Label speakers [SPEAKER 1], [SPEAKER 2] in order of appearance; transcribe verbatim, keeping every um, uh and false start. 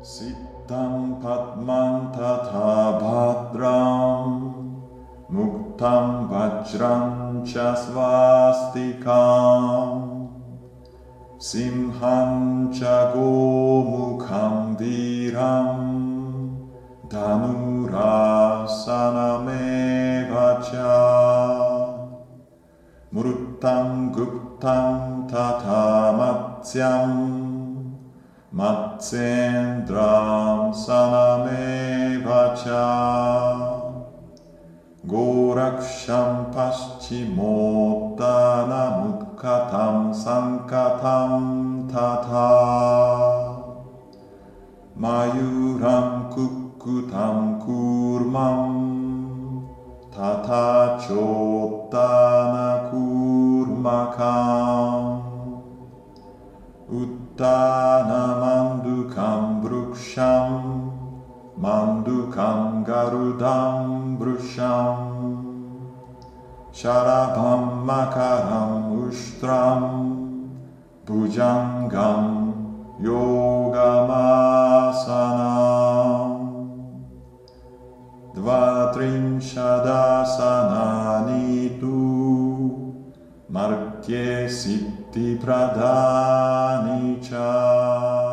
[SPEAKER 1] Sittam Padman Tatha Bhadram Muktam Vajram Cha Svastikam Simham Cha Gomukham Dhiram Dhanurasanameva Cha Muruttam Guptam Tatha Matsyam Matsendram Sanameva Cha Goraksham Paschimottanam Utkatam Sankatam Tatha Mayuram Kukutam Kurmam Tatha Chottana Kurmakam Uttana Mandukam Bruksham Mandukam Garudam Brusham Sharabham Makaram Ushtram Bhujangam Yogamasanam Dvatrinshadasanani tu Martye Siddhi Pradani Cha